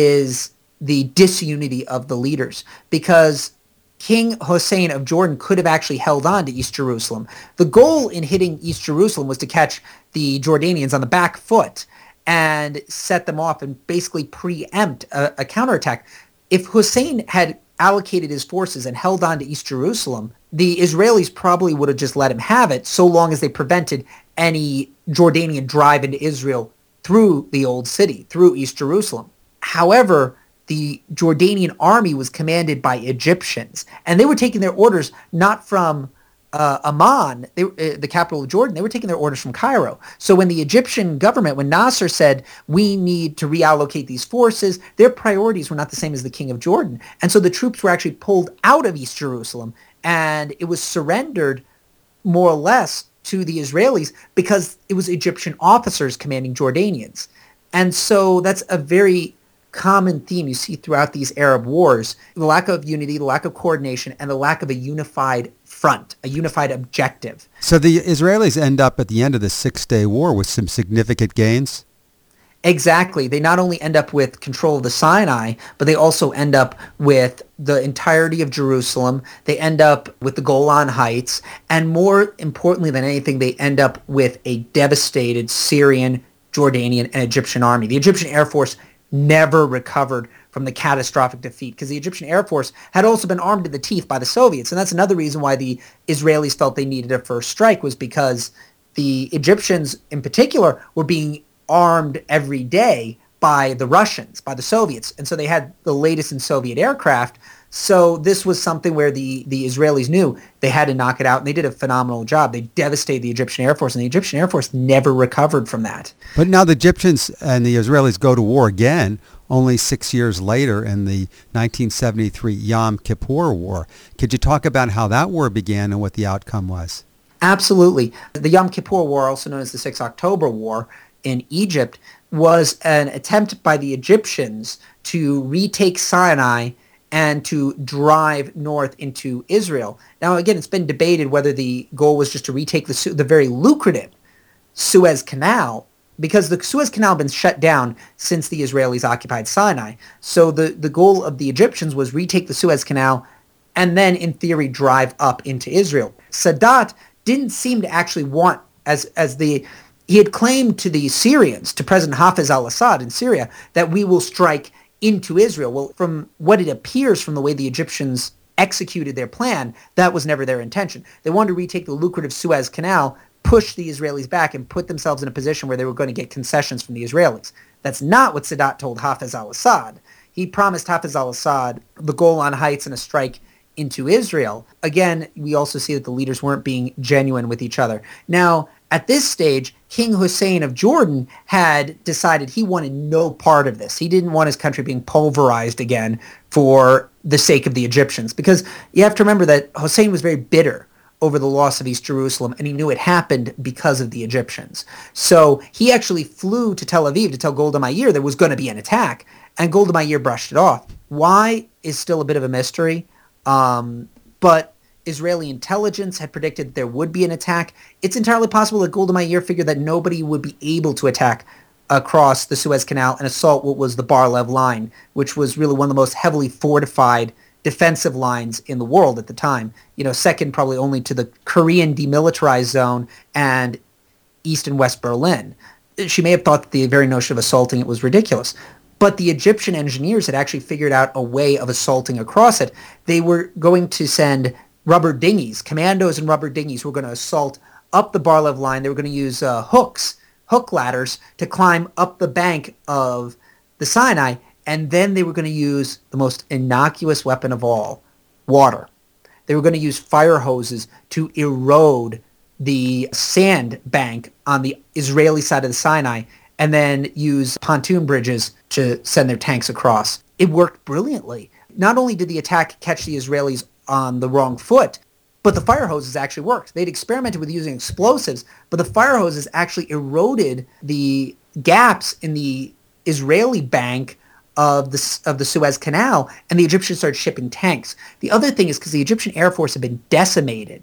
is the disunity of the leaders, because King Hussein of Jordan could have actually held on to East Jerusalem. The goal in hitting East Jerusalem was to catch the Jordanians on the back foot and set them off and basically preempt a, a counterattack. If Hussein had allocated his forces and held on to East Jerusalem, the Israelis probably would have just let him have it, so long as they prevented any Jordanian drive into Israel through the old city, through East Jerusalem. However, the Jordanian army was commanded by Egyptians, and they were taking their orders not from uh, Amman, they, uh, the capital of Jordan. They were taking their orders from Cairo. So when the Egyptian government, when Nasser said, we need to reallocate these forces, their priorities were not the same as the king of Jordan. And so the troops were actually pulled out of East Jerusalem, and it was surrendered more or less to the Israelis because it was Egyptian officers commanding Jordanians. And so that's a very common theme you see throughout these Arab wars: the lack of unity, the lack of coordination, and the lack of a unified front, a unified objective. So the Israelis end up at the end of the Six-Day War with some significant gains? Exactly. They not only end up with control of the Sinai, but they also end up with the entirety of Jerusalem. They end up with the Golan Heights. And more importantly than anything, they end up with a devastated Syrian, Jordanian, and Egyptian army. The Egyptian Air Force never recovered from the catastrophic defeat, because the Egyptian Air Force had also been armed to the teeth by the Soviets. And that's another reason why the Israelis felt they needed a first strike, was because the Egyptians in particular were being armed every day by the Russians, by the Soviets. And so they had the latest in Soviet aircraft. So this was something where the, the Israelis knew they had to knock it out, and they did a phenomenal job. They devastated the Egyptian Air Force, and the Egyptian Air Force never recovered from that. But now the Egyptians and the Israelis go to war again only six years later in the nineteen seventy-three Yom Kippur War. Could you talk about how that war began and what the outcome was? Absolutely. The Yom Kippur War, also known as the six October War in Egypt, was an attempt by the Egyptians to retake Sinai and to drive north into Israel. Now, again, it's been debated whether the goal was just to retake the, the very lucrative Suez Canal, because the Suez Canal had been shut down since the Israelis occupied Sinai. So the, the goal of the Egyptians was retake the Suez Canal and then, in theory, drive up into Israel. Sadat didn't seem to actually want, as as the he had claimed to the Syrians, to President Hafez al-Assad in Syria, that we will strike into Israel. Well, from what it appears from the way the Egyptians executed their plan, that was never their intention. They wanted to retake the lucrative Suez Canal, push the Israelis back, and put themselves in a position where they were going to get concessions from the Israelis. That's not what Sadat told Hafez al-Assad. He promised Hafez al-Assad the Golan Heights and a strike into Israel. Again, we also see that the leaders weren't being genuine with each other. Now, at this stage, King Hussein of Jordan had decided he wanted no part of this. He didn't want his country being pulverized again for the sake of the Egyptians, because you have to remember that Hussein was very bitter over the loss of East Jerusalem, and he knew it happened because of the Egyptians. So he actually flew to Tel Aviv to tell Golda Meir there was going to be an attack, and Golda Meir brushed it off. Why is still a bit of a mystery, um, but Israeli intelligence had predicted that there would be an attack. It's entirely possible that Golda Meir figured that nobody would be able to attack across the Suez Canal and assault what was the Bar-Lev line, which was really one of the most heavily fortified defensive lines in the world at the time. You know, second probably only to the Korean demilitarized zone and East and West Berlin. She may have thought that the very notion of assaulting it was ridiculous. But the Egyptian engineers had actually figured out a way of assaulting across it. They were going to send rubber dinghies, commandos and rubber dinghies who were going to assault up the Bar-Lev line. They were going to use uh, hooks, hook ladders, to climb up the bank of the Sinai, and then they were going to use the most innocuous weapon of all, water. They were going to use fire hoses to erode the sand bank on the Israeli side of the Sinai, and then use pontoon bridges to send their tanks across. It worked brilliantly. Not only did the attack catch the Israelis on the wrong foot, but the fire hoses actually worked. They'd experimented with using explosives, but the fire hoses actually eroded the gaps in the Israeli bank of the of the Suez Canal, and the Egyptians started shipping tanks. The other thing is because the Egyptian Air Force had been decimated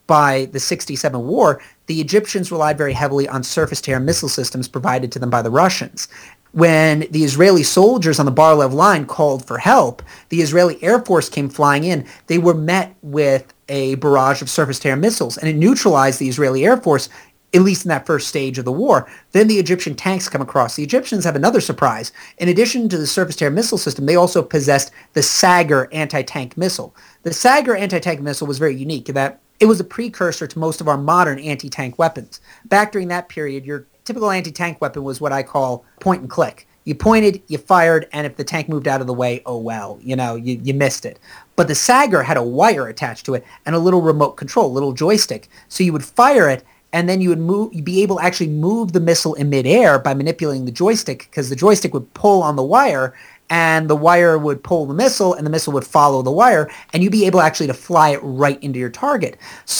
by the sixty-seven war, the Egyptians relied very heavily on surface-to-air missile systems provided to them by the Russians. When the Israeli soldiers on the Bar-Lev line called for help, the Israeli Air Force came flying in. They were met with a barrage of surface-to-air missiles, and it neutralized the Israeli Air Force, at least in that first stage of the war. Then the Egyptian tanks come across. The Egyptians have another surprise. In addition to the surface-to-air missile system, they also possessed the Sagger anti-tank missile. The Sagger anti-tank missile was very unique in that it was a precursor to most of our modern anti-tank weapons. Back during that period, your typical anti-tank weapon was what I call point and click. You pointed, you fired, and if the tank moved out of the way, oh well, you know, you, you missed it. But the Sagger had a wire attached to it and a little remote control, a little joystick. So you would fire it, and then you would move, you'd be able to actually move the missile in midair by manipulating the joystick, because the joystick would pull on the wire, and the wire would pull the missile, and the missile would follow the wire, and you'd be able actually to fly it right into your target.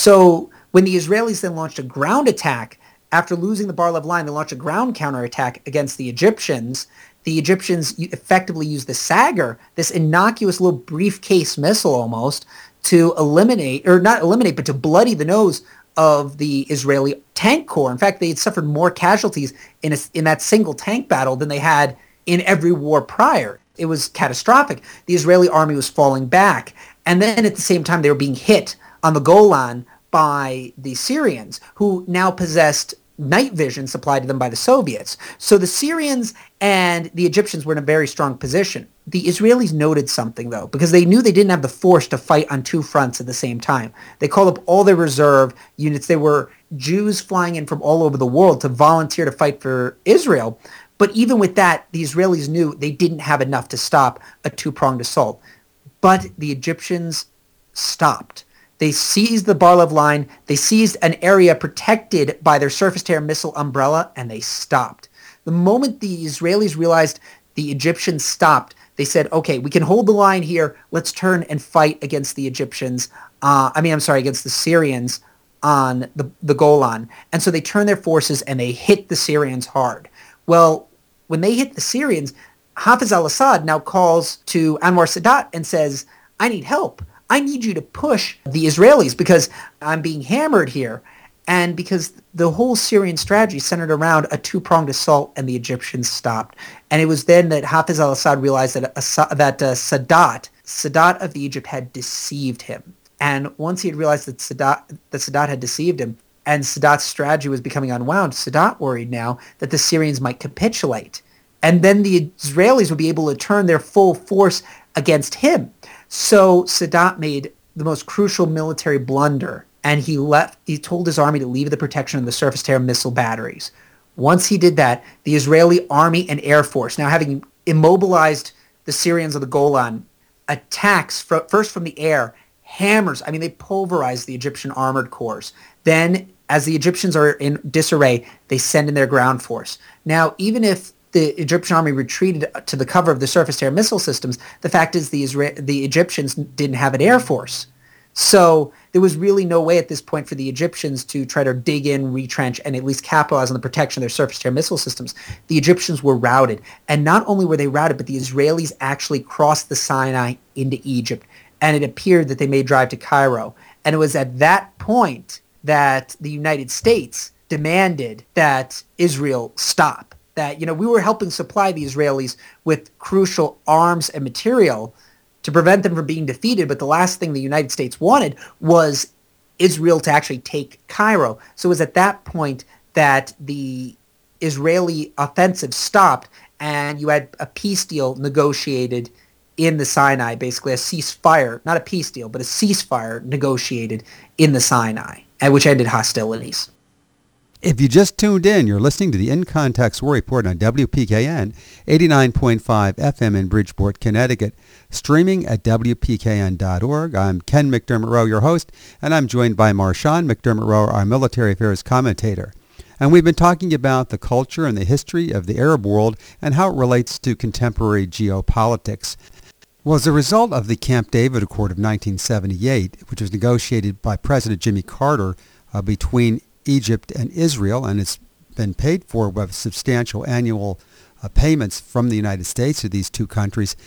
So when the Israelis then launched a ground attack, after losing the Bar-Lev line, they launched a ground counterattack against the Egyptians. The Egyptians effectively used the Sagger, this innocuous little briefcase missile almost, to eliminate, or not eliminate, but to bloody the nose of the Israeli tank corps. In fact, they had suffered more casualties in, a, in that single tank battle than they had in every war prior. It was catastrophic. The Israeli army was falling back. And then at the same time, they were being hit on the Golan by the Syrians, who now possessed night vision supplied to them by the Soviets. So the Syrians and the Egyptians were in a very strong position. The Israelis noted something, though, because they knew they didn't have the force to fight on two fronts at the same time. They called up all their reserve units. They were Jews flying in from all over the world to volunteer to fight for Israel. But even with that, the Israelis knew they didn't have enough to stop a two-pronged assault. But the Egyptians stopped. They seized the Bar-Lev line, they seized an area protected by their surface-to-air missile umbrella, and they stopped. The moment the Israelis realized the Egyptians stopped, they said, okay, we can hold the line here, let's turn and fight against the Egyptians, uh, I mean, I'm sorry, against the Syrians on the, the Golan. And so they turned their forces and they hit the Syrians hard. Well, when they hit the Syrians, Hafez al-Assad now calls to Anwar Sadat and says, I need help. I need you to push the Israelis because I'm being hammered here. And because the whole Syrian strategy centered around a two-pronged assault, and the Egyptians stopped. And it was then that Hafez al-Assad realized that, Assad, that uh, Sadat, Sadat of Egypt had deceived him. And once he had realized that Sadat, that Sadat had deceived him, and Sadat's strategy was becoming unwound, Sadat worried now that the Syrians might capitulate. And then the Israelis would be able to turn their full force against him. So Sadat made the most crucial military blunder, and he left. He told his army to leave the protection of the surface-to-air missile batteries. Once he did that, the Israeli army and air force, now having immobilized the Syrians of the Golan, attacks fr- first from the air, hammers. I mean, they pulverized the Egyptian armored corps. Then, as the Egyptians are in disarray, they send in their ground force. Now, even if the Egyptian army retreated to the cover of the surface-to-air missile systems, the fact is the Isra- the Egyptians didn't have an air force. So there was really no way at this point for the Egyptians to try to dig in, retrench, and at least capitalize on the protection of their surface-to-air missile systems. The Egyptians were routed. And not only were they routed, but the Israelis actually crossed the Sinai into Egypt. And it appeared that they may drive to Cairo. And it was at that point that the United States demanded that Israel stop. That, you know, we were helping supply the Israelis with crucial arms and material to prevent them from being defeated, but the last thing the United States wanted was Israel to actually take Cairo. So it was at that point that the Israeli offensive stopped, and you had a peace deal negotiated in the Sinai, basically a ceasefire, not a peace deal, but a ceasefire negotiated in the Sinai, which ended hostilities. If you just tuned in, you're listening to the In Context War Report on W P K N eighty-nine point five F M in Bridgeport, Connecticut, streaming at W P K N dot org. I'm Ken McDermott Rowe, your host, and I'm joined by Marshawn McDermott Rowe, our military affairs commentator. And we've been talking about the culture and the history of the Arab world and how it relates to contemporary geopolitics. Well, as a result of the Camp David Accord of nineteen seventy-eight, which was negotiated by President Jimmy Carter uh, between Egypt and Israel, and it's been paid for with substantial annual uh, payments from the United States to these two countries,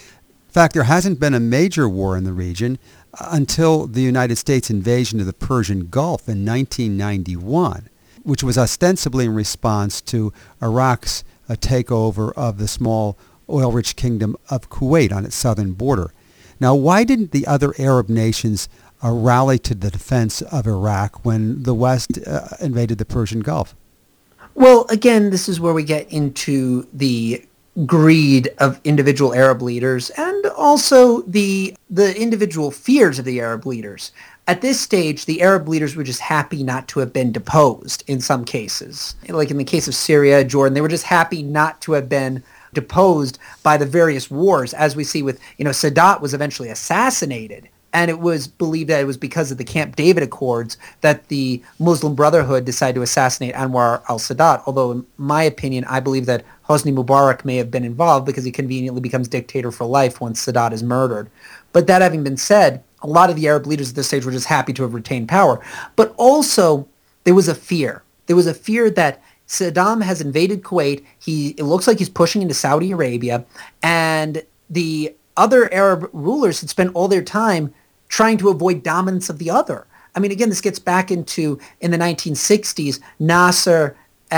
In fact, there hasn't been a major war in the region until the United States invasion of the Persian Gulf in nineteen ninety-one, which was ostensibly in response to Iraq's uh, takeover of the small oil-rich kingdom of Kuwait on its southern border. Now, why didn't the other Arab nations uh, rally to the defense of Iraq when the West uh, invaded the Persian Gulf? Well, again, this is where we get into the greed of individual Arab leaders and also the the individual fears of the Arab leaders. At this stage, the Arab leaders were just happy not to have been deposed in some cases. Like in the case of Syria, Jordan, they were just happy not to have been deposed by the various wars, as we see with, you know, Sadat was eventually assassinated. And it was believed that it was because of the Camp David Accords that the Muslim Brotherhood decided to assassinate Anwar al-Sadat. Although, in my opinion, I believe that Hosni Mubarak may have been involved because he conveniently becomes dictator for life once Sadat is murdered. But that having been said, a lot of the Arab leaders at this stage were just happy to have retained power. But also, there was a fear. There was a fear that Saddam has invaded Kuwait. He it looks like he's pushing into Saudi Arabia. And the other Arab rulers had spent all their time trying to avoid dominance of the other. I mean, again, this gets back into, in the nineteen sixties, Nasser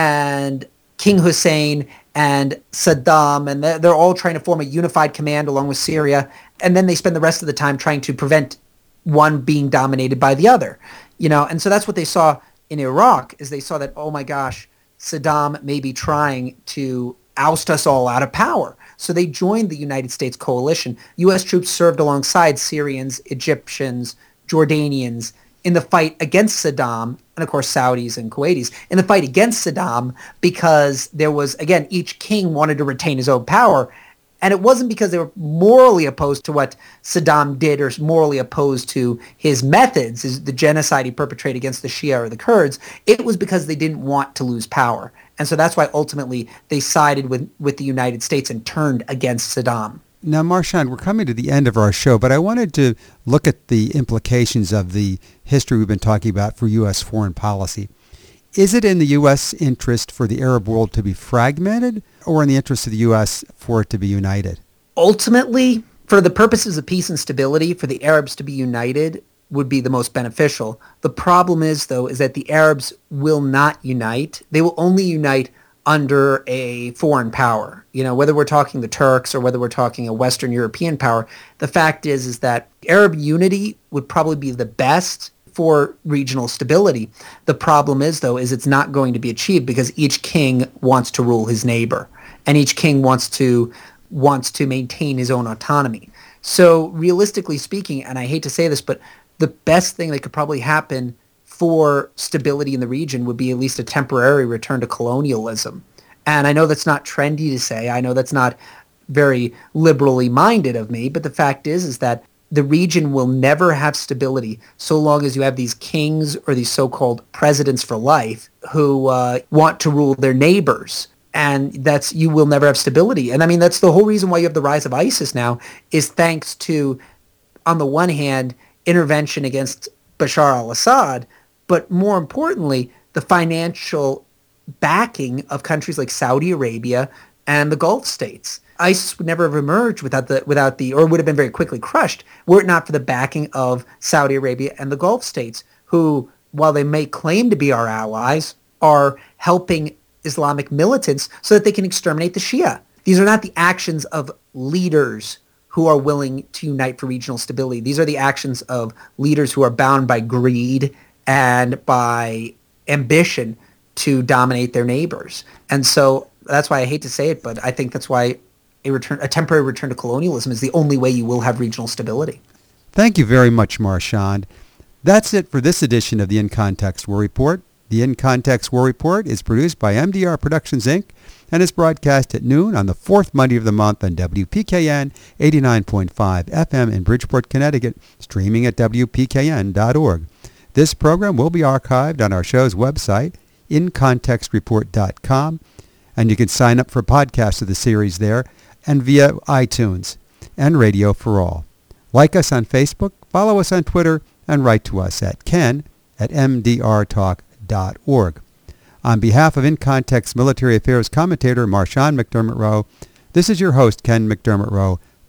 and King Hussein and Saddam, and they're, they're all trying to form a unified command along with Syria, and then they spend the rest of the time trying to prevent one being dominated by the other. You know, and so that's what they saw in Iraq, is they saw that, oh my gosh, Saddam may be trying to oust us all out of power. So they joined the United States coalition. U S troops served alongside Syrians, Egyptians, Jordanians in the fight against Saddam, and of course Saudis and Kuwaitis, in the fight against Saddam, because there was, again, each king wanted to retain his own power. And it wasn't because they were morally opposed to what Saddam did or morally opposed to his methods, his, the genocide he perpetrated against the Shia or the Kurds. It was because they didn't want to lose power. And so that's why ultimately they sided with, with the United States and turned against Saddam. Now, Marchand, we're coming to the end of our show, but I wanted to look at the implications of the history we've been talking about for U S foreign policy. Is it in the U S interest for the Arab world to be fragmented, or in the interest of the U S for it to be united? Ultimately, for the purposes of peace and stability, for the Arabs to be united would be the most beneficial. The problem is, though, is that the Arabs will not unite. They will only unite under a foreign power. You know, whether we're talking the Turks or whether we're talking a Western European power, the fact is, is that Arab unity would probably be the best for regional stability. The problem is, though, is it's not going to be achieved because each king wants to rule his neighbor, and each king wants to wants to maintain his own autonomy. So realistically speaking, and I hate to say this, but the best thing that could probably happen for stability in the region would be at least a temporary return to colonialism. And I know that's not trendy to say. I know that's not very liberally minded of me, but the fact is, is that the region will never have stability so long as you have these kings or these so-called presidents for life who uh, want to rule their neighbors. And that's, you will never have stability. And I mean, that's the whole reason why you have the rise of ISIS now, is thanks to, on the one hand, intervention against Bashar al-Assad, but more importantly, the financial backing of countries like Saudi Arabia and the Gulf states. ISIS would never have emerged without the, without the, or would have been very quickly crushed, were it not for the backing of Saudi Arabia and the Gulf states, who, while they may claim to be our allies, are helping Islamic militants so that they can exterminate the Shia. These are not the actions of leaders who are willing to unite for regional stability. These are the actions of leaders who are bound by greed and by ambition to dominate their neighbors. And so that's why I hate to say it, but I think that's why a return, a temporary return to colonialism is the only way you will have regional stability. Thank you very much, Marchand. That's it for this edition of the In Context War Report. The In Context War Report is produced by M D R Productions, Incorporated and is broadcast at noon on the fourth Monday of the month on W P K N eighty-nine point five F M in Bridgeport, Connecticut, streaming at W P K N dot org. This program will be archived on our show's website, in context report dot com, and you can sign up for podcasts of the series there and via iTunes and Radio for All. Like us on Facebook, follow us on Twitter, and write to us at ken at m d r talk dot org. On behalf of In Context Military Affairs commentator Marchand McDermott Rowe, this is your host, Ken McDermott Rowe.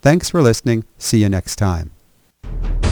Thanks for listening. See you next time.